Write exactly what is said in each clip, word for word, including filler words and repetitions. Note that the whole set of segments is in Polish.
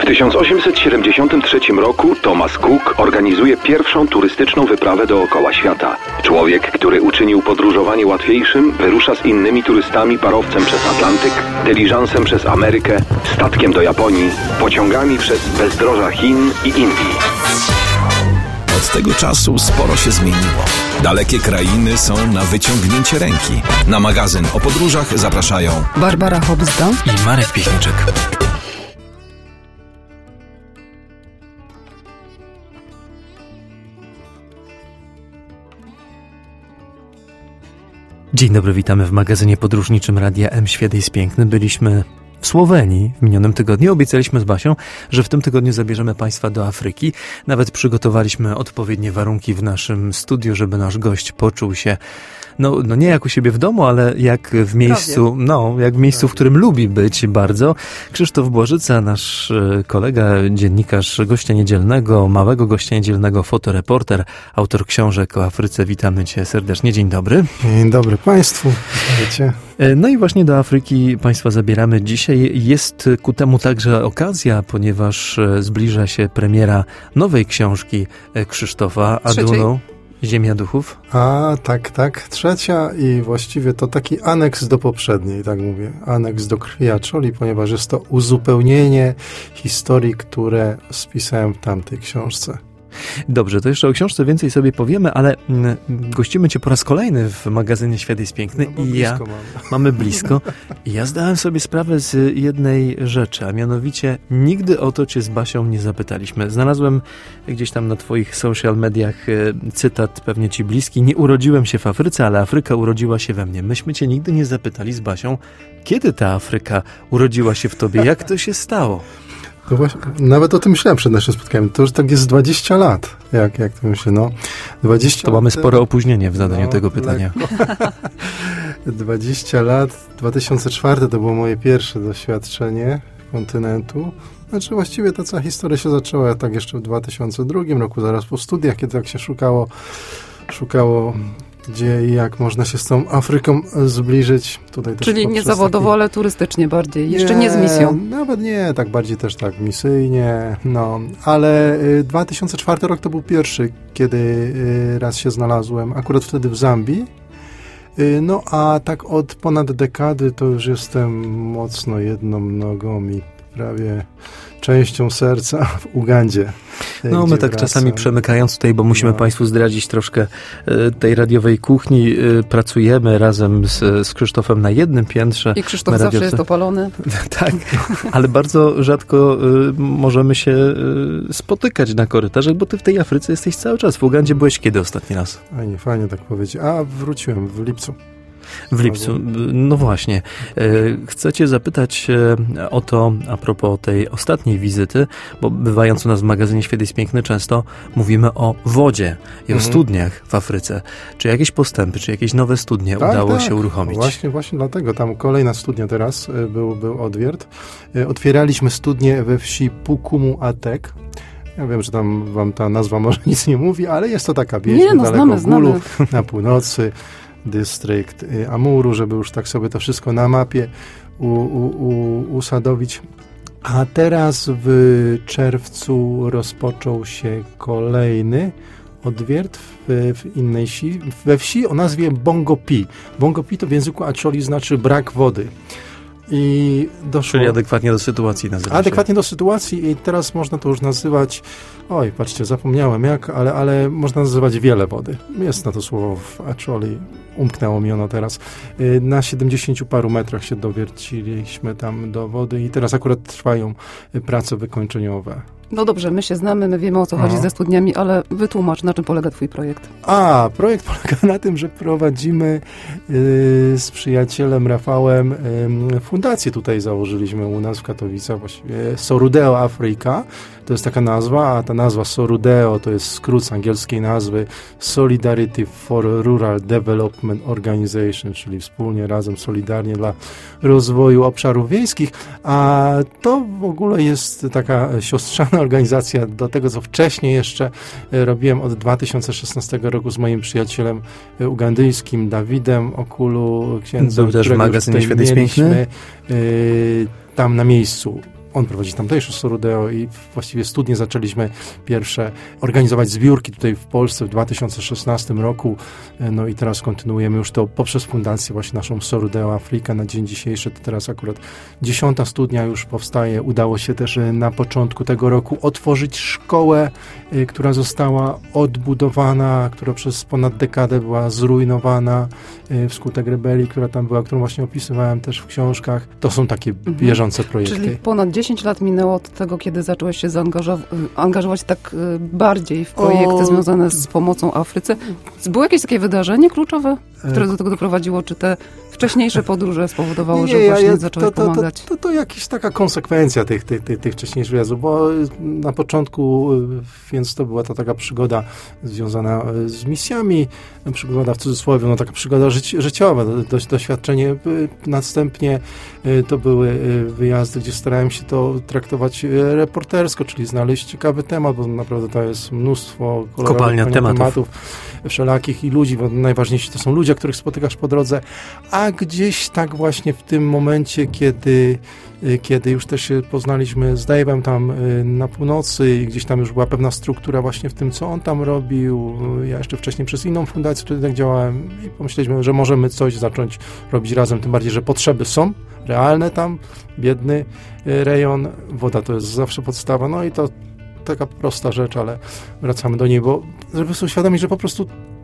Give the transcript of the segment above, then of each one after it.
tysiąc osiemset siedemdziesiątym trzecim roku Thomas Cook organizuje pierwszą turystyczną wyprawę dookoła świata. Człowiek, który uczynił podróżowanie łatwiejszym, wyrusza z innymi turystami parowcem przez Atlantyk, dyliżansem przez Amerykę, statkiem do Japonii, pociągami przez bezdroża Chin i Indii. Od tego czasu sporo się zmieniło. Dalekie krainy są na wyciągnięcie ręki. Na magazyn o podróżach zapraszają Barbara Hobzda i Marek Piechniczek. Dzień dobry, witamy w magazynie podróżniczym Radia M. Świat jest piękny. Byliśmy w Słowenii w minionym tygodniu. Obiecaliśmy z Basią, że w tym tygodniu zabierzemy Państwa do Afryki. Nawet przygotowaliśmy odpowiednie warunki w naszym studiu, żeby nasz gość poczuł się No, no nie jak u siebie w domu, ale jak w miejscu, no, jak w miejscu, w którym lubi być bardzo. Krzysztof Błażyca, nasz kolega, dziennikarz gościa niedzielnego, małego gościa niedzielnego, fotoreporter, autor książek o Afryce. Witamy Cię serdecznie. Dzień dobry. Dzień dobry Państwu. Wiecie. No i właśnie do Afryki Państwa zabieramy dzisiaj. Jest ku temu także okazja, ponieważ zbliża się premiera nowej książki Krzysztofa Aduną. Ziemia duchów? A, tak, tak. Trzecia i właściwie to taki aneks do poprzedniej, tak mówię. Aneks do Krwi Acholi, ponieważ jest to uzupełnienie historii, które spisałem w tamtej książce. Dobrze, to jeszcze o książce więcej sobie powiemy, ale mm, gościmy Cię po raz kolejny w magazynie Świat jest piękny no, i ja mamy. mamy blisko. I ja zdałem sobie sprawę z jednej rzeczy, a mianowicie nigdy o to Cię z Basią nie zapytaliśmy. Znalazłem gdzieś tam na Twoich social mediach cytat pewnie Ci bliski. Nie urodziłem się w Afryce, ale Afryka urodziła się we mnie. Myśmy Cię nigdy nie zapytali z Basią, kiedy ta Afryka urodziła się w Tobie, jak to się stało? No właśnie, nawet o tym myślałem przed naszym spotkaniem. To już tak jest dwadzieścia lat. Jak, jak to myślę, no. dwadzieścia to mamy spore opóźnienie w zadaniu no, tego pytania. dwadzieścia lat. dwa tysiące czwarty to było moje pierwsze doświadczenie kontynentu. Znaczy właściwie ta cała historia się zaczęła tak jeszcze w dwa tysiące drugim roku, zaraz po studiach, kiedy tak się szukało, szukało gdzie i jak można się z tą Afryką zbliżyć. Tutaj też Czyli nie zawodowo, taki... ale turystycznie bardziej. Jeszcze nie, nie z misją. Nawet nie, tak bardziej też tak misyjnie. No, ale dwa tysiące czwarty rok to był pierwszy, kiedy raz się znalazłem, akurat wtedy w Zambii. No a tak od ponad dekady to już jestem mocno jedną nogą i prawie częścią serca w Ugandzie. No my tak wracam. Czasami przemykając tutaj, bo musimy no. Państwu zdradzić troszkę tej radiowej kuchni. Pracujemy razem z, z Krzysztofem na jednym piętrze. I Krzysztof zawsze radiowce. Jest opalony. Tak, ale bardzo rzadko y, możemy się y, spotykać na korytarzach, bo ty w tej Afryce jesteś cały czas. W Ugandzie byłeś kiedy ostatni raz? Fajnie, fajnie tak powiedzieć. A wróciłem w lipcu. W lipcu. No właśnie. Chcę Cię zapytać o to a propos tej ostatniej wizyty, bo bywając u nas w magazynie Świat jest piękny często mówimy o wodzie i o mhm. studniach w Afryce. Czy jakieś postępy, czy jakieś nowe studnie tak, udało tak. się uruchomić? Właśnie, właśnie dlatego. Tam kolejna studnia teraz był, był odwiert. Otwieraliśmy studnię we wsi Pukumu Atek. Ja wiem, że tam wam ta nazwa może nic nie mówi, ale jest to taka wieś nie, no, daleko znamy, Gulu, znamy. na północy. Dystrykt Amuru, żeby już tak sobie to wszystko na mapie u, u, u, usadowić. A teraz w czerwcu rozpoczął się kolejny odwiert w, w innej wsi, we wsi o nazwie Bongopi. Bongopi to w języku Acholi znaczy brak wody. I doszło, Czyli adekwatnie do sytuacji nazywa Adekwatnie się. do sytuacji i teraz można to już nazywać, oj, patrzcie, zapomniałem jak, ale, ale można nazywać wiele wody. Jest na to słowo w Acholi, umknęło mi ono teraz. Na siedemdziesięciu paru metrach się dowierciliśmy tam do wody i teraz akurat trwają prace wykończeniowe. No dobrze, my się znamy, my wiemy o co chodzi no. ze studniami, ale wytłumacz, na czym polega Twój projekt. A, projekt polega na tym, że prowadzimy yy, z przyjacielem Rafałem yy, fundację tutaj założyliśmy u nas w Katowicach, właściwie Sorudeo Africa, to jest taka nazwa, a ta nazwa Sorudeo to jest skrót z angielskiej nazwy Solidarity for Rural Development Organization, czyli wspólnie, razem, solidarnie dla rozwoju obszarów wiejskich, a to w ogóle jest taka siostrzana organizacja do tego, co wcześniej jeszcze robiłem od dwa tysiące szesnastego roku z moim przyjacielem ugandyjskim Dawidem Okulu, księdzem, był też w magazynie Świat jest piękny. Yy, tam na miejscu on prowadzi tamtejsze Sorudeo i właściwie studnie zaczęliśmy pierwsze organizować zbiórki tutaj w Polsce w dwa tysiące szesnastym roku. No i teraz kontynuujemy już to poprzez fundację właśnie naszą Sorudeo Afrika na dzień dzisiejszy. To teraz akurat dziesiąta studnia już powstaje. Udało się też na początku tego roku otworzyć szkołę, która została odbudowana, która przez ponad dekadę była zrujnowana wskutek rebelii, która tam była, którą właśnie opisywałem też w książkach. To są takie bieżące projekty. Czyli ponad dziesięć lat minęło od tego, kiedy zacząłeś się zaangażow- angażować tak bardziej w projekty o... związane z pomocą Afryce. Było jakieś takie wydarzenie kluczowe, które do tego doprowadziło? Czy te wcześniejsze podróże spowodowały, że właśnie ja, zacząłeś to, to, pomagać? To, to, to jakaś taka konsekwencja tych, tych, tych, tych wcześniejszych wyjazdów, bo na początku, więc to była to taka przygoda związana z misjami, przygoda w cudzysłowie, no taka przygoda życi- życiowa, do, doświadczenie. Następnie to były wyjazdy, gdzie starałem się to traktować reportersko, czyli znaleźć ciekawy temat, bo naprawdę to jest mnóstwo kopalnia tematów. tematów wszelakich i ludzi, bo najważniejsi to są ludzie, których spotykasz po drodze, a gdzieś tak właśnie w tym momencie, kiedy, kiedy już też się poznaliśmy z Dave'em tam na północy i gdzieś tam już była pewna struktura właśnie w tym, co on tam robił. Ja jeszcze wcześniej przez inną fundację wtedy tak działałem i pomyśleliśmy, że możemy coś zacząć robić razem, tym bardziej, że potrzeby są realne tam, biedny rejon, woda to jest zawsze podstawa, no i to taka prosta rzecz, ale wracamy do niej, bo żeby sobie uświadomić, że po prostu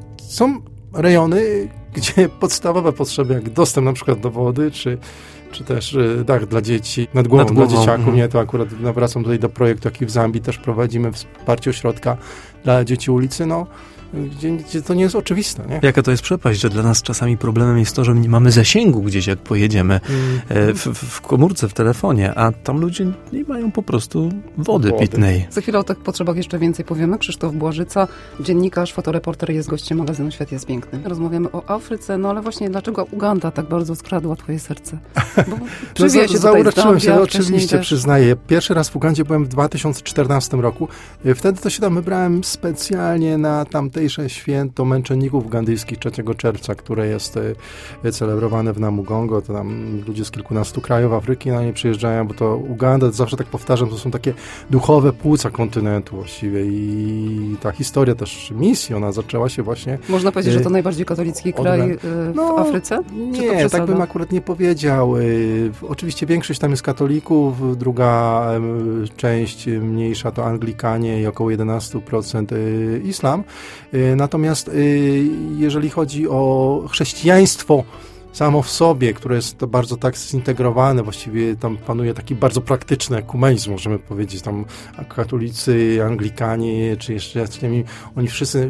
są rejony, gdzie podstawowe potrzeby, jak dostęp na przykład do wody, czy, czy też dach dla dzieci, nad głową, nad głową dla dzieciaków, mm. nie, to akurat wracam tutaj do projektu, jaki w Zambii też prowadzimy, wsparcie ośrodka dla dzieci ulicy, no, Gdzie, gdzie to nie jest oczywiste. Nie? Jaka to jest przepaść, że dla nas czasami problemem jest to, że nie mamy zasięgu gdzieś, jak pojedziemy mm. w, w komórce, w telefonie, a tam ludzie nie mają po prostu wody, wody pitnej. Za chwilę o tych potrzebach jeszcze więcej powiemy. Krzysztof Błażyca, dziennikarz, fotoreporter, jest gościem magazynu Świat jest piękny. Rozmawiamy o Afryce, no ale właśnie dlaczego Uganda tak bardzo skradła twoje serce? Bo no, za, się zauroczyłem się, Zambia, oczywiście, też. Przyznaję. Pierwszy raz w Ugandzie byłem w dwa tysiące czternastym roku. Wtedy to się tam wybrałem specjalnie na tamtejsze święto męczenników ugandyjskich trzeciego czerwca, które jest celebrowane w Namugongo. To tam ludzie z kilkunastu krajów Afryki na nie przyjeżdżają, bo to Uganda, to zawsze tak powtarzam, to są takie duchowe płuca kontynentu właściwie i ta historia też misji, ona zaczęła się właśnie... Można powiedzieć, że to najbardziej katolicki kraj w no, Afryce? Nie, tak bym akurat nie powiedział. Oczywiście większość tam jest katolików, druga część mniejsza to Anglikanie i około jedenaście procent islam. Natomiast jeżeli chodzi o chrześcijaństwo samo w sobie, które jest to bardzo tak zintegrowane, właściwie tam panuje taki bardzo praktyczny ekumenizm, możemy powiedzieć, tam katolicy, Anglikanie, czy jeszcze oni wszyscy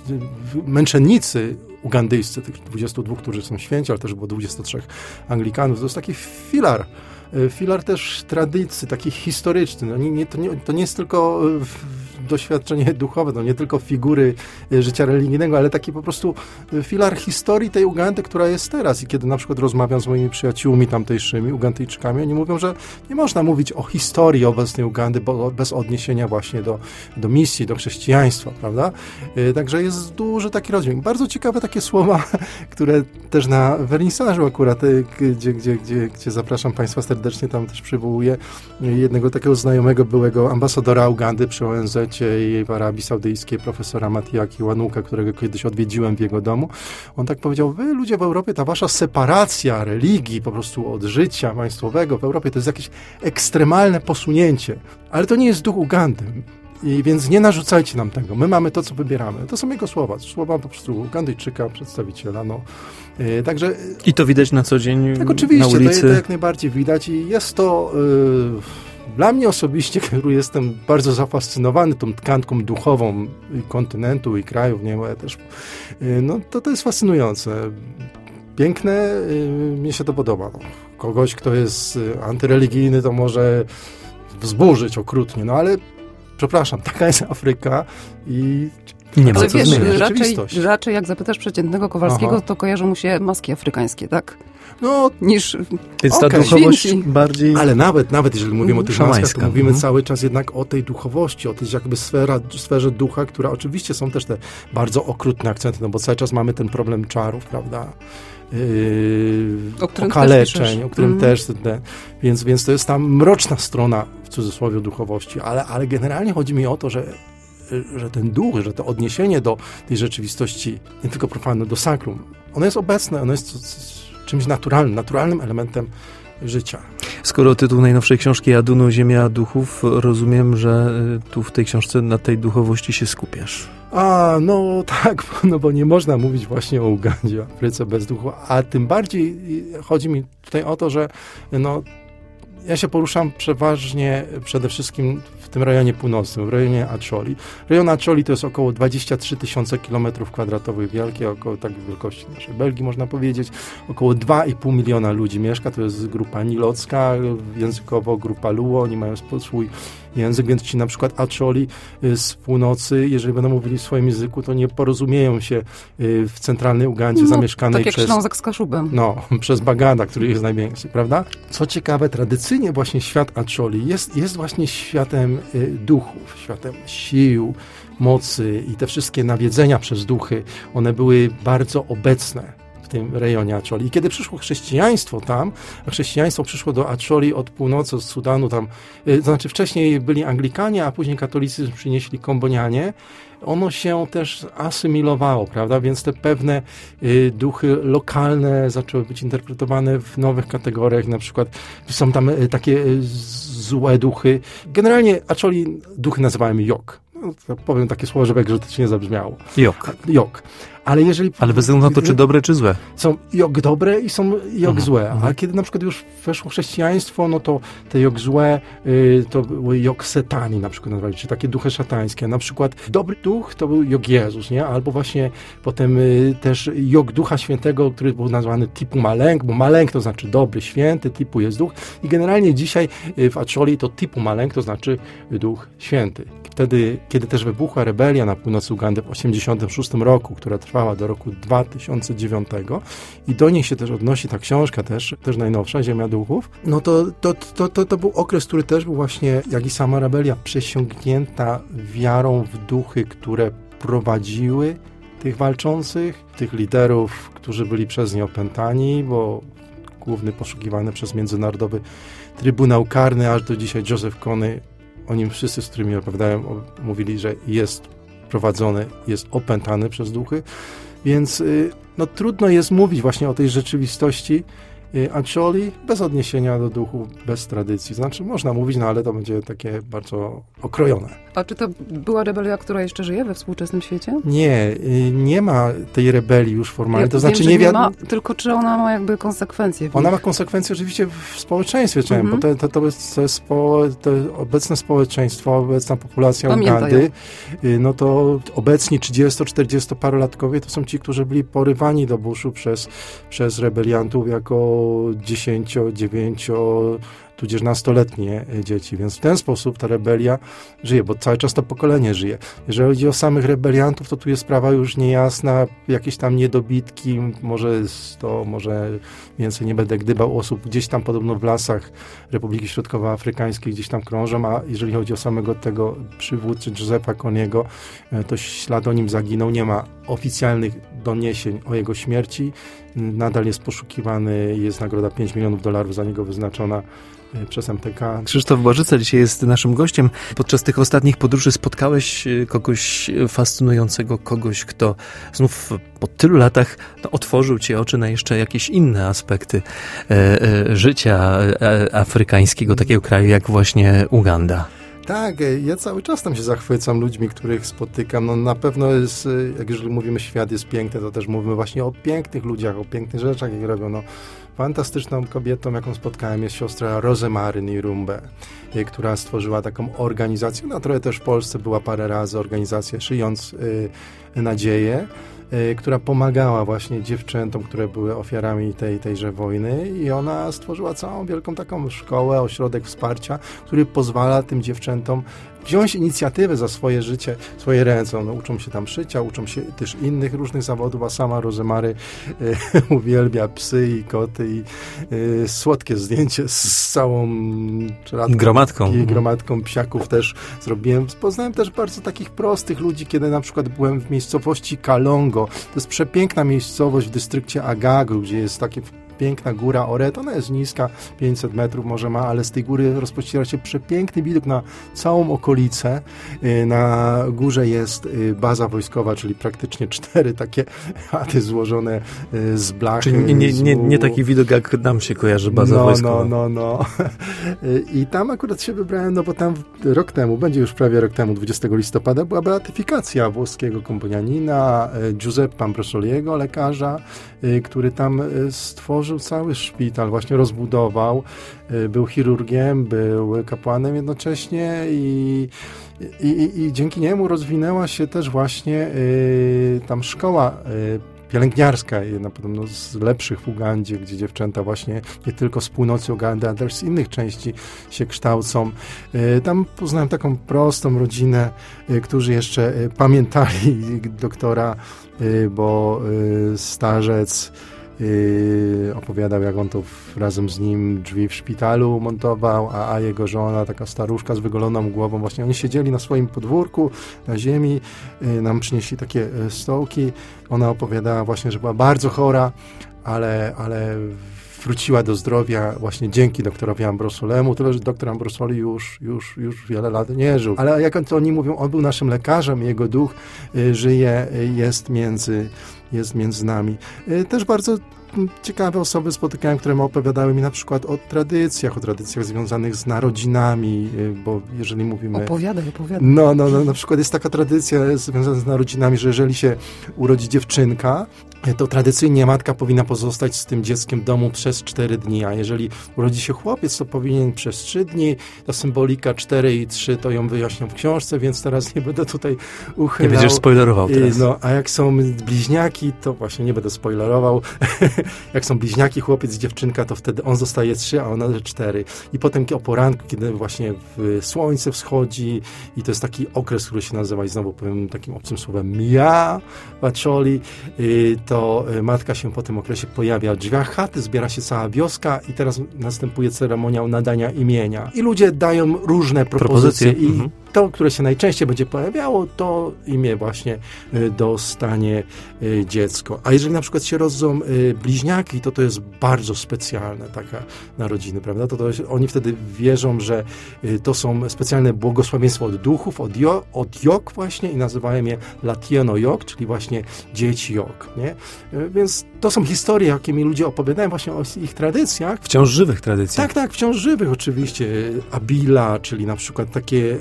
męczennicy ugandyjscy, tych dwudziestu dwóch, którzy są święci, ale też było dwudziestu trzech Anglikanów, to jest taki filar, filar też tradycji, taki historyczny. No nie, nie, to, nie, to nie jest tylko doświadczenie duchowe, no nie tylko figury życia religijnego, ale taki po prostu filar historii tej Ugandy, która jest teraz. I kiedy na przykład rozmawiam z moimi przyjaciółmi tamtejszymi, Ugandyjczykami, oni mówią, że nie można mówić o historii obecnej Ugandy bo bez odniesienia właśnie do, do misji, do chrześcijaństwa, prawda? Także jest duży taki rozdźwięk. Bardzo ciekawe takie słowa, które też na wernisażu akurat, gdzie, gdzie, gdzie, gdzie zapraszam Państwa serdecznie, tam też przywołuję jednego takiego znajomego byłego ambasadora Ugandy przy O N Z i w Arabii Saudyjskiej, profesora Matija Kiwanuka, którego kiedyś odwiedziłem w jego domu. On tak powiedział, wy ludzie w Europie, ta wasza separacja religii po prostu od życia państwowego w Europie to jest jakieś ekstremalne posunięcie, ale to nie jest duch Ugandy. I więc nie narzucajcie nam tego. My mamy to, co wybieramy. To są jego słowa. Słowa po prostu Ugandyjczyka, przedstawiciela. No. Yy, także, I to widać na co dzień tak, oczywiście, na ulicy? To, to jak najbardziej widać i jest to... Yy, Dla mnie osobiście, który jestem bardzo zafascynowany tą tkanką duchową i kontynentu i krajów, nie wiem, też, no to to jest fascynujące. Piękne, mnie się to podoba. No. Kogoś, kto jest antyreligijny, to może wzburzyć okrutnie, no ale przepraszam, taka jest Afryka i nie ma ale co wiesz, zmieniać. raczej, raczej jak zapytasz przeciętnego Kowalskiego, Aha. to kojarzą mu się maski afrykańskie, tak? No, niż jest okay, ta duchowość święci. bardziej... Ale nawet, nawet jeżeli mówimy o tych maskach, to mówimy mhm. cały czas jednak o tej duchowości, o tej jakby sfera, sferze ducha, która oczywiście są też te bardzo okrutne akcenty, no bo cały czas mamy ten problem czarów, prawda? yy, o którym okaleczeń, też o którym mm. też, te, więc, więc to jest ta mroczna strona, w cudzysłowie, duchowości, ale, ale generalnie chodzi mi o to, że że ten duch, że to odniesienie do tej rzeczywistości, nie tylko profanne, do sakrum, ono jest obecne, ono jest czymś naturalnym, naturalnym elementem życia. Skoro tytuł najnowszej książki Adunu, Ziemia Duchów, rozumiem, że tu w tej książce na tej duchowości się skupiasz. A, no tak, no bo nie można mówić właśnie o Ugandzie, o Afryce bez duchu, a tym bardziej chodzi mi tutaj o to, że no, ja się poruszam przeważnie przede wszystkim w tym rejonie północnym, w rejonie Acholi. Rejon Acholi to jest około dwadzieścia trzy tysiące kilometrów kwadratowych wielkie, około takiej wielkości naszej Belgii, można powiedzieć. Około dwa i pół miliona ludzi mieszka, to jest grupa nilocka, językowo grupa Luo, oni mają swój język, więc ci na przykład Acholi z północy, jeżeli będą mówili w swoim języku, to nie porozumieją się w centralnej Ugandzie no, zamieszkanej tak jak przez... Ślązak z Kaszubem. No, przez Bagada, który jest największy, prawda? Co ciekawe, tradycyjnie właśnie świat Acholi jest, jest właśnie światem y, duchów, światem sił, mocy i te wszystkie nawiedzenia przez duchy, one były bardzo obecne w tym rejonie Acholi. I kiedy przyszło chrześcijaństwo tam, a chrześcijaństwo przyszło do Acholi od północy, od Sudanu tam, y, to znaczy wcześniej byli Anglikanie, a później katolicyzm przynieśli Kombonianie, ono się też asymilowało, prawda? Więc te pewne y, duchy lokalne zaczęły być interpretowane w nowych kategoriach, na przykład są tam y, takie y, złe duchy. Generalnie Acholi duchy nazywałem Yok. No, powiem takie słowo, żeby egzotycznie zabrzmiało. Jok. Jok. Ale jeżeli... Ale bez względu na to, czy dobre, czy złe. Są jog dobre i są jog mhm. złe. A kiedy na przykład już weszło chrześcijaństwo, no to te jog złe y, to były jog setani na przykład nazwali, czy takie duchy szatańskie. Na przykład dobry duch to był jog Jezus, nie? Albo właśnie potem y, też jog Ducha Świętego, który był nazwany Tipu Maleng, bo Maleng to znaczy dobry, święty, Tipu jest duch. I generalnie dzisiaj y, w Acholi to Tipu Maleng to znaczy duch święty. Wtedy, kiedy też wybuchła rebelia na północy Ugandy w osiemdziesiątym szóstym roku, która trwała do roku dwa tysiące dziewiątego i do niej się też odnosi ta książka też, też najnowsza, Ziemia Duchów, no to, to, to, to, to był okres, który też był właśnie, jak i sama rebelia, przesiągnięta wiarą w duchy, które prowadziły tych walczących, tych liderów, którzy byli przez nie opętani, bo główny poszukiwany przez Międzynarodowy Trybunał Karny, aż do dzisiaj Joseph Kony, o nim wszyscy, z którymi opowiadałem, mówili, że jest prowadzony, jest opętany przez duchy, więc no, trudno jest mówić właśnie o tej rzeczywistości Acholi bez odniesienia do duchu, bez tradycji. Znaczy można mówić, no ale to będzie takie bardzo okrojone. A czy to była rebelia, która jeszcze żyje we współczesnym świecie? Nie, nie ma tej rebelii już formalnie. Ja to wiem, znaczy że nie wiadomo. Tylko czy ona ma jakby konsekwencje? Ona ma konsekwencje oczywiście w społeczeństwie, mm-hmm. bo to, to, to jest, to jest spo, to obecne społeczeństwo, obecna populacja Pamiętają. Ugandy, no to obecni trzydziesto-czterdziestoparolatkowie to są ci, którzy byli porywani do buszu przez, przez rebeliantów jako dziesięcio, dziewięcio, tudzież nastoletnie dzieci, więc w ten sposób ta rebelia żyje, bo cały czas to pokolenie żyje. Jeżeli chodzi o samych rebeliantów, to tu jest sprawa już niejasna, jakieś tam niedobitki, może sto, może więcej, nie będę gdybał, osób gdzieś tam podobno w lasach Republiki Środkowoafrykańskiej gdzieś tam krążą, a jeżeli chodzi o samego tego przywódcy Josepha Koniego, to ślad o nim zaginął, nie ma oficjalnych doniesień o jego śmierci, nadal jest poszukiwany, jest nagroda pięć milionów dolarów za niego wyznaczona przez M T K. Krzysztof Bożyca dzisiaj jest naszym gościem. Podczas tych ostatnich podróży spotkałeś kogoś fascynującego, kogoś, kto znów po tylu latach no, otworzył ci oczy na jeszcze jakieś inne aspekty e, e, życia e, afrykańskiego, takiego kraju jak właśnie Uganda. Tak, ja cały czas tam się zachwycam ludźmi, których spotykam. No na pewno jest, jak już mówimy, świat jest piękny, to też mówimy właśnie o pięknych ludziach, o pięknych rzeczach, jakie robią. No, fantastyczną kobietą, jaką spotkałem, jest siostra Rosemary Nirumbe, która stworzyła taką organizację, no trochę też w Polsce była parę razy, organizację Szyjąc y, Nadzieję, y, która pomagała właśnie dziewczętom, które były ofiarami tej, tejże wojny i ona stworzyła całą wielką taką szkołę, ośrodek wsparcia, który pozwala tym dziewczętom wziąć inicjatywę za swoje życie, swoje ręce. One uczą się tam szycia, uczą się też innych różnych zawodów, a sama Rosemary y, uwielbia psy i koty zdjęty i y, słodkie zdjęcie z całą czeladką, gromadką. I gromadką psiaków też zrobiłem. Poznałem też bardzo takich prostych ludzi, kiedy na przykład byłem w miejscowości Kalongo. To jest przepiękna miejscowość w dystrykcie Agagu, gdzie jest takie piękna góra Oret, ona jest niska, pięćset metrów może ma, ale z tej góry rozpościera się przepiękny widok na całą okolicę. Na górze jest baza wojskowa, czyli praktycznie cztery takie chaty złożone z blachy. Czyli nie, nie, nie taki widok, jak nam się kojarzy baza no, wojskowa. No, no, no. I tam akurat się wybrałem, no bo tam rok temu, będzie już prawie rok temu, dwudziestego listopada, była beatyfikacja włoskiego komponianina Giuseppa Ambrosoliego, lekarza, który tam stworzył cały szpital, właśnie rozbudował, był chirurgiem, był kapłanem jednocześnie i, i, i, i dzięki niemu rozwinęła się też właśnie y, tam szkoła y, pielęgniarska, jedna podobno z lepszych w Ugandzie, gdzie dziewczęta właśnie nie tylko z północy Ugandy, ale też z innych części się kształcą. Tam poznałem taką prostą rodzinę, którzy jeszcze pamiętali doktora, bo starzec Yy, opowiadał, jak on to w, razem z nim drzwi w szpitalu montował, a, a jego żona, taka staruszka z wygoloną głową, właśnie oni siedzieli na swoim podwórku, na ziemi, yy, nam przynieśli takie yy, stołki. Ona opowiadała właśnie, że była bardzo chora, ale, ale wróciła do zdrowia właśnie dzięki doktorowi Ambrosolemu, tyle, że doktor Ambrosoli już, już, już wiele lat nie żył. Ale jak to oni mówią, on był naszym lekarzem, jego duch y, żyje, y, jest między jest między nami. Y, też bardzo ciekawe osoby spotykałem, które opowiadały mi na przykład o tradycjach, o tradycjach związanych z narodzinami, y, bo jeżeli mówimy... Opowiadaj, opowiadaj. No, no, no, na przykład jest taka tradycja związana z narodzinami, że jeżeli się urodzi dziewczynka, to tradycyjnie matka powinna pozostać z tym dzieckiem w domu przez cztery dni, a jeżeli urodzi się chłopiec, to powinien przez trzy dni. Ta symbolika cztery i trzy to ją wyjaśniam w książce, więc teraz nie będę tutaj uchylał. Nie będziesz spoilerował teraz. No, a jak są bliźniaki, to właśnie nie będę spoilerował. Jak są bliźniaki, chłopiec i dziewczynka, to wtedy on zostaje trzy, a ona cztery. I potem o poranku, kiedy właśnie słońce wschodzi i to jest taki okres, który się nazywa, i znowu powiem takim obcym słowem, mia, baczoli, to to matka się po tym okresie pojawia w drzwiach chaty, zbiera się cała wioska i teraz następuje ceremoniał nadania imienia. I ludzie dają różne propozycje, propozycje. i mhm. to, które się najczęściej będzie pojawiało, to imię właśnie dostanie dziecko. A jeżeli na przykład się rodzą bliźniaki, to to jest bardzo specjalne taka narodziny, prawda? To, to jest, oni wtedy wierzą, że to są specjalne błogosławieństwo od duchów, od, jo, od Jok właśnie i nazywają je Latieno Jok, czyli właśnie dzieci Jok, nie? Więc to są historie, jakie mi ludzie opowiadają właśnie o ich tradycjach. Wciąż żywych tradycjach. Tak, tak, wciąż żywych oczywiście. Abila, czyli na przykład takie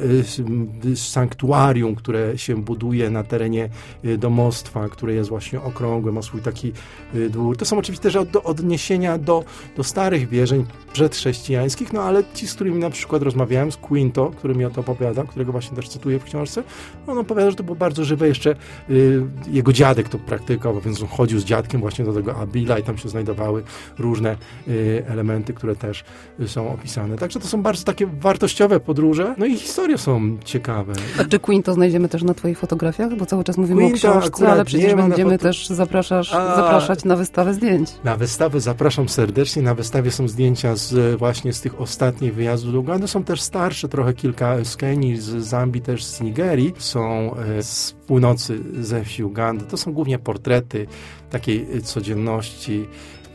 sanktuarium, które się buduje na terenie domostwa, które jest właśnie okrągłe, ma swój taki dwór. To są oczywiście też od, odniesienia do, do starych wierzeń przedchrześcijańskich, no ale ci, z którymi na przykład rozmawiałem, z Quinto, który mi o to opowiadał, którego właśnie też cytuję w książce, on opowiada, że to było bardzo żywe. Jeszcze y, jego dziadek to praktykował, więc on chodził z dziadkiem właśnie do tego Abila i tam się znajdowały różne y, elementy, które też y, są opisane. Także to są bardzo takie wartościowe podróże, no i historie są ciekawe. A czy Quinto znajdziemy też na twoich fotografiach? Bo cały czas mówimy Quinto o książce, ale przecież będziemy foto... też zapraszasz, A... zapraszać na wystawę zdjęć. Na wystawę zapraszam serdecznie. Na wystawie są zdjęcia z, właśnie z tych ostatnich wyjazdów do Ugandy. Są też starsze, trochę kilka z Kenii, z Zambii, też z Nigerii. Są z północy, ze wsi Ugandy. To są głównie portrety takiej codzienności,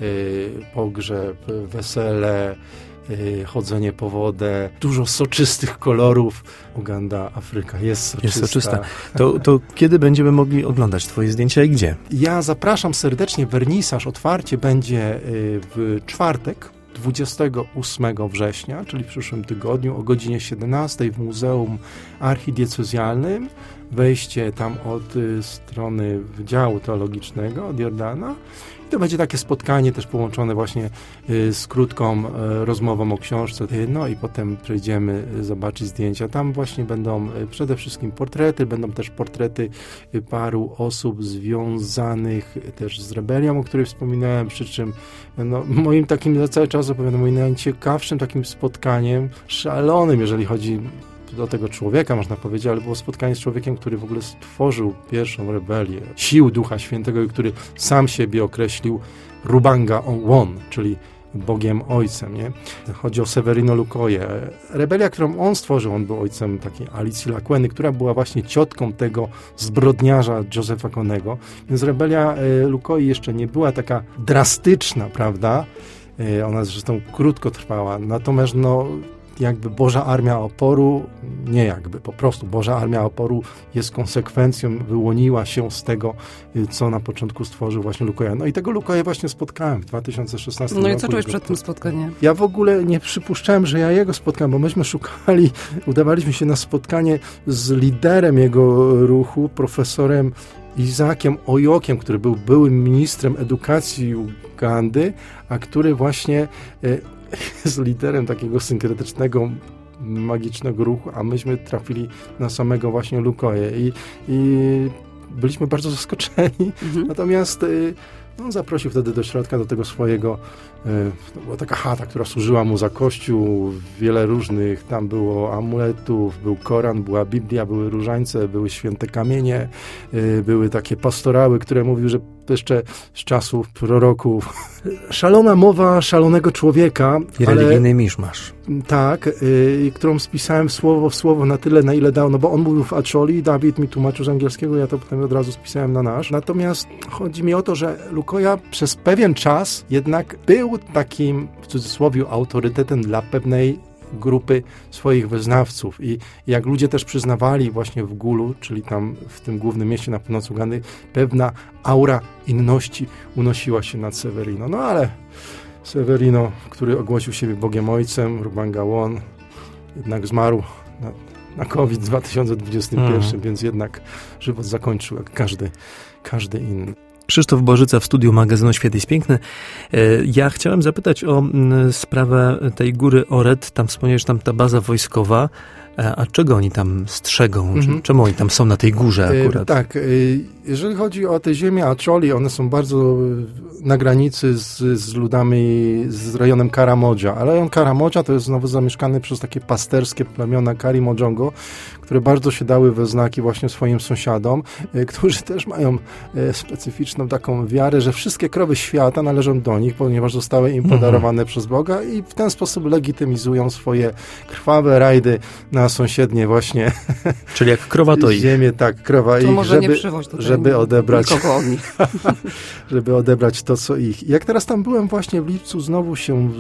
pogrzeb, wesele, chodzenie po wodę, dużo soczystych kolorów. Uganda, Afryka jest soczysta. Jest soczysta. To, to kiedy będziemy mogli oglądać twoje zdjęcia i gdzie? Ja zapraszam serdecznie. Wernisaż, otwarcie będzie w czwartek, dwudziestego ósmego września, czyli w przyszłym tygodniu o godzinie siedemnastej w Muzeum Archidiecezjalnym. Wejście tam od y, strony Wydziału Teologicznego, od Jordana. I to będzie takie spotkanie też połączone właśnie y, z krótką y, rozmową o książce. Y, no i potem przejdziemy y, zobaczyć zdjęcia. Tam właśnie będą y, przede wszystkim portrety, będą też portrety y, paru osób związanych y, też z rebelią, o której wspominałem, przy czym no, moim takim, za cały czas opowiadam, moim najciekawszym takim spotkaniem, szalonym, jeżeli chodzi do tego człowieka, można powiedzieć, ale było spotkanie z człowiekiem, który w ogóle stworzył pierwszą rebelię, sił Ducha Świętego i który sam siebie określił Rubanga Won, czyli Bogiem Ojcem, nie? Chodzi o Severino Lucoję. Rebelia, którą on stworzył, on był ojcem takiej Alicji Laqueny, która była właśnie ciotką tego zbrodniarza Josepha Konego. Więc rebelia e, Lucoi jeszcze nie była taka drastyczna, prawda? E, ona zresztą krótko trwała. Natomiast no, jakby Boża Armia Oporu, nie jakby, po prostu Boża Armia Oporu jest konsekwencją, wyłoniła się z tego, co na początku stworzył właśnie Lucoja. No i tego Lucoję właśnie spotkałem w dwa tysiące szesnastym roku. No i co czułeś przed tym spotkaniem? Ja w ogóle nie przypuszczałem, że ja jego spotkam, bo myśmy szukali, udawaliśmy się na spotkanie z liderem jego ruchu, profesorem Izakiem Ojokiem, który był byłym ministrem edukacji Ugandy, a który właśnie jest liderem takiego synkretycznego, magicznego ruchu, a myśmy trafili na samego właśnie Lucoję i, i byliśmy bardzo zaskoczeni. Mhm. Natomiast no, zaprosił wtedy do środka, do tego swojego, to była taka chata, która służyła mu za kościół, wiele różnych, tam było amuletów, był Koran, była Biblia, były różańce, były święte kamienie, były takie pastorały, które mówił, że jeszcze z czasów proroków. Szalona mowa szalonego człowieka. I ale, religijny miszmasz. Tak, y, którą spisałem słowo w słowo na tyle, na ile dał, no bo on mówił w Acholi, Dawid mi tłumaczył z angielskiego, ja to potem od razu spisałem na nasz. Natomiast chodzi mi o to, że Lucoja przez pewien czas jednak był takim, w cudzysłowie, autorytetem dla pewnej grupy swoich wyznawców i jak ludzie też przyznawali właśnie w Gulu, czyli tam w tym głównym mieście na północy Ugandy, pewna aura inności unosiła się nad Severino. No ale Severino, który ogłosił siebie Bogiem Ojcem, Rubanga Won, jednak zmarł na, na COVID w dwa tysiące dwudziestym pierwszym, hmm. więc jednak żywot zakończył jak każdy, każdy inny. Krzysztof Bożyca w studiu magazynu Świat jest piękny. Ja chciałem zapytać o sprawę tej góry Oret. Tam wspomniałeś, tam ta baza wojskowa. A czego oni tam strzegą? Mhm. Czemu oni tam są na tej górze akurat? E, tak, e, jeżeli chodzi o te ziemie Acholi, one są bardzo na granicy z, z ludami, z rejonem Karamodża. Ale rejon Karamodża to jest znowu zamieszkany przez takie pasterskie plemiona Karimodżongo, które bardzo się dały we znaki właśnie swoim sąsiadom, e, którzy też mają e, specyficzną taką wiarę, że wszystkie krowy świata należą do nich, ponieważ zostały im podarowane mhm. przez Boga i w ten sposób legitymizują swoje krwawe rajdy na sąsiednie właśnie. Czyli jak krowa to ich. Ziemię, tak, krowa to ich, może żeby, nie przywoź tutaj żeby odebrać od nich. żeby odebrać to, co ich. Jak teraz tam byłem właśnie w lipcu, znowu się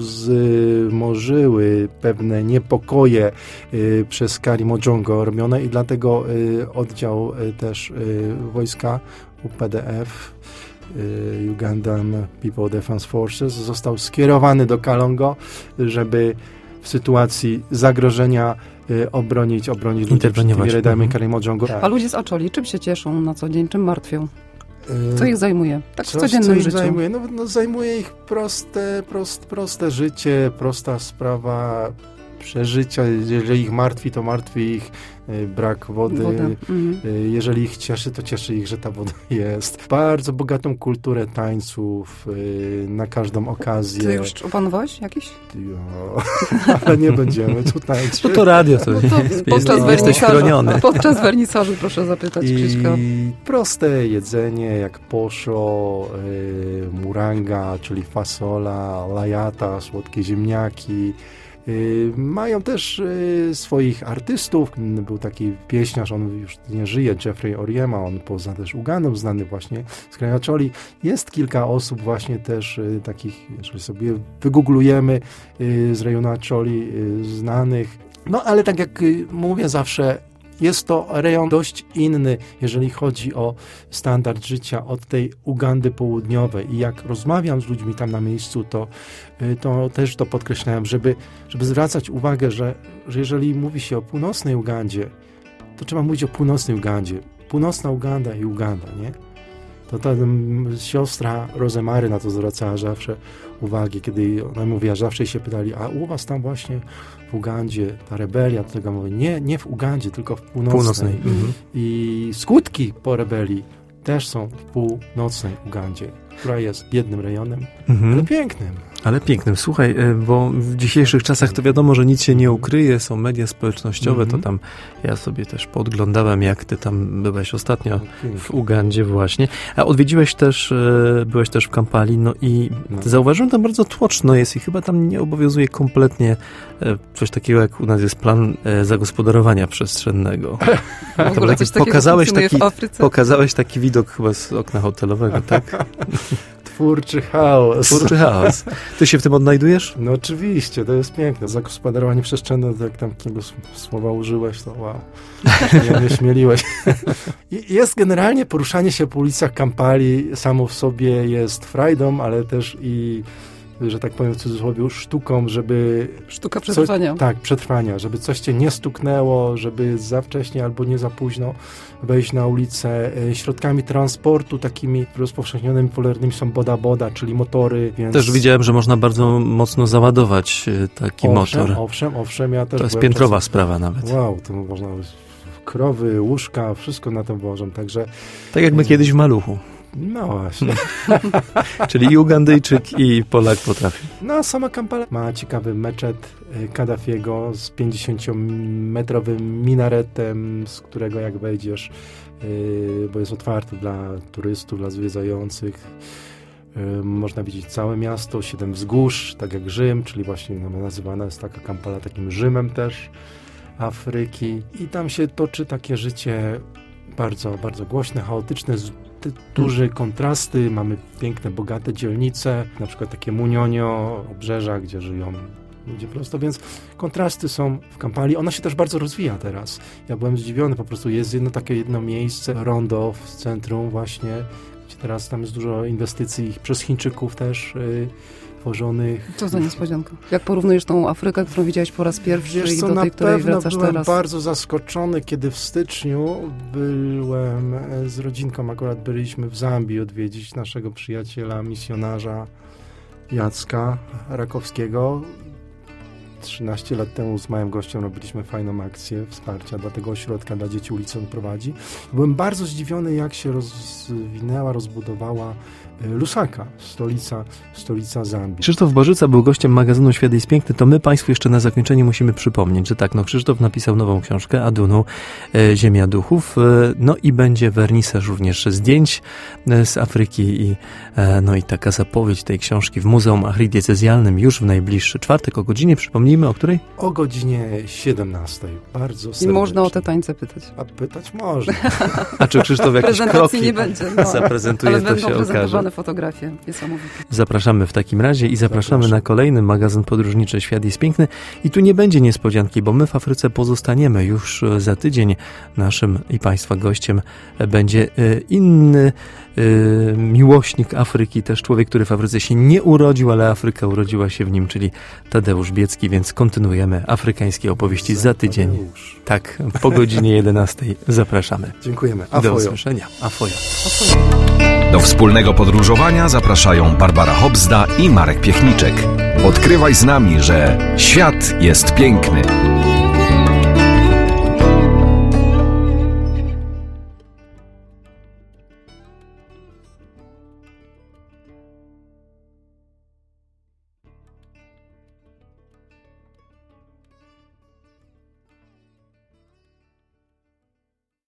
wzmożyły pewne niepokoje y, przez Karimodżongo robione i dlatego y, oddział y, też y, wojska U P D F y, Ugandan People Defense Forces został skierowany do Kalongo, żeby w sytuacji zagrożenia y, obronić, obronić ludzi przed tymi rajdami Karimodżongo. Tak. A ludzie z Acholi czym się cieszą na co dzień, czym martwią? Co ich zajmuje? Tak w Coś, codziennym co ich życiu. Zajmuje? No, no, zajmuje ich proste, prost, proste życie, prosta sprawa przeżycia. Jeżeli ich martwi, to martwi ich y, brak wody. Mhm. Y, jeżeli ich cieszy, to cieszy ich, że ta woda jest. Bardzo bogatą kulturę tańców y, na każdą okazję. Ty już opanowałeś jakiś? Jo, ale nie będziemy tu tańczyć. No to radio, to, no to jest, podczas jest, jesteś chroniony. Podczas wernisażu proszę zapytać Krzyśka. I proste jedzenie jak poszo, y, muranga, czyli fasola, lajata, słodkie ziemniaki. Y, mają też y, swoich artystów. Był taki pieśniarz, on już nie żyje, Jeffrey Oriema, on poza też Ugandą znany właśnie z kraju Acholi. Jest kilka osób właśnie też y, takich, jeżeli sobie wygooglujemy y, z rejonu Acholi y, znanych. No ale tak jak y, mówię zawsze, jest to rejon dość inny, jeżeli chodzi o standard życia od tej Ugandy południowej. I jak rozmawiam z ludźmi tam na miejscu, to, to też to podkreślałem, żeby, żeby zwracać uwagę, że, że jeżeli mówi się o północnej Ugandzie, to trzeba mówić o północnej Ugandzie. Północna Uganda i Uganda, nie? To ta siostra Rosemary na to zwracała zawsze uwagę, kiedy ona mówiła, zawsze się pytali, a u was tam właśnie w Ugandzie ta rebelia, do tego mówię, nie, nie w Ugandzie, tylko w północnej. północnej. Mhm. I skutki po rebelii też są w północnej Ugandzie, która jest biednym rejonem, mhm. ale pięknym. Ale pięknym. Słuchaj, bo w dzisiejszych czasach to wiadomo, że nic się nie ukryje, są media społecznościowe, mm-hmm. to tam ja sobie też podglądałem, jak ty tam byłeś ostatnio w Ugandzie właśnie. A odwiedziłeś też, byłeś też w Kampali, no i no. zauważyłem, tam bardzo tłoczno jest i chyba tam nie obowiązuje kompletnie coś takiego, jak u nas jest plan zagospodarowania przestrzennego. W ogóle coś pokazałeś, taki, w Afryce. pokazałeś taki widok chyba z okna hotelowego, tak? Twórczy chaos. Twórczy chaos. Ty się w tym odnajdujesz? No oczywiście, to jest piękne. Zagospodarowanie przestrzenne, to jak tam takiego słowa użyłeś, to wow. Nie wyśmieliłeś. Jest generalnie poruszanie się po ulicach Kampali samo w sobie jest frajdą, ale też i, że tak powiem w cudzysłowie, sztuką, żeby... Sztuka przetrwania. Coś, tak, przetrwania, żeby coś cię nie stuknęło, żeby za wcześnie albo nie za późno wejść na ulicę. Środkami transportu takimi rozpowszechnionymi, popularnymi są boda-boda, czyli motory. Więc... Też widziałem, że można bardzo mocno załadować taki owszem, motor. Owszem, owszem. Ja też to jest piętrowa czasem... sprawa nawet. Wow, to można krowy, łóżka, wszystko na tym włożą, także... Tak jak my kiedyś w Maluchu. No właśnie. Czyli i Ugandyjczyk, i Polak potrafi. No, sama Kampala ma ciekawy meczet Kaddafiego z pięćdziesięciometrowym minaretem, z którego jak wejdziesz, yy, bo jest otwarty dla turystów, dla zwiedzających, yy, można widzieć całe miasto, siedem wzgórz, tak jak Rzym, czyli właśnie nazywana jest taka Kampala takim Rzymem też Afryki. I tam się toczy takie życie bardzo, bardzo głośne, chaotyczne, duże kontrasty, mamy piękne, bogate dzielnice, na przykład takie Munionio, obrzeża, gdzie żyją ludzie prosto, więc kontrasty są w Kampali. Ona się też bardzo rozwija teraz. Ja byłem zdziwiony, po prostu jest jedno takie jedno miejsce, rondo w centrum właśnie, gdzie teraz tam jest dużo inwestycji przez Chińczyków też yy, tworzonych. Co za niespodzianka. Jak porównujesz tą Afrykę, którą widziałeś po raz pierwszy Wiesz i co, do tej, której wracasz teraz? Byłem teraz? bardzo zaskoczony, kiedy w styczniu byłem z rodzinką, akurat byliśmy w Zambii odwiedzić naszego przyjaciela, misjonarza Jacka Rakowskiego. trzynaście lat temu z małym gościem robiliśmy fajną akcję wsparcia dla tego ośrodka, dla dzieci ulicy on prowadzi. Byłem bardzo zdziwiony, jak się rozwinęła, rozbudowała Lusaka, stolica, stolica Zambii. Krzysztof Bożyca był gościem magazynu Świat jest piękny, to my Państwu jeszcze na zakończenie musimy przypomnieć, że tak, no Krzysztof napisał nową książkę, Adunu, e, Ziemia Duchów, e, no i będzie wernisaż również zdjęć e, z Afryki i e, no i taka zapowiedź tej książki w Muzeum Archidiecezjalnym już w najbliższy czwartek o godzinie, przypomnijmy, o której? O godzinie siedemnastej. Bardzo serdecznie. I można o te tańce pytać. A pytać można. A czy Krzysztof jakieś kroki nie będzie, no. zaprezentuje, ale to się okaże. Fotografie. Niesamowite. Zapraszamy w takim razie i zapraszamy Zapraszam. na kolejny magazyn podróżniczy Świat jest piękny i tu nie będzie niespodzianki, bo my w Afryce pozostaniemy już za tydzień. Naszym i Państwa gościem będzie inny miłośnik Afryki, też człowiek, który w Afryce się nie urodził, ale Afryka urodziła się w nim, czyli Tadeusz Biecki, więc kontynuujemy afrykańskie opowieści za tydzień. Tadeusz. Tak, po godzinie jedenastej zapraszamy. Dziękujemy. Do Afojo. usłyszenia. Afojo. Do wspólnego podróżowania zapraszają Barbara Hobzda i Marek Piechniczek. Odkrywaj z nami, że świat jest piękny.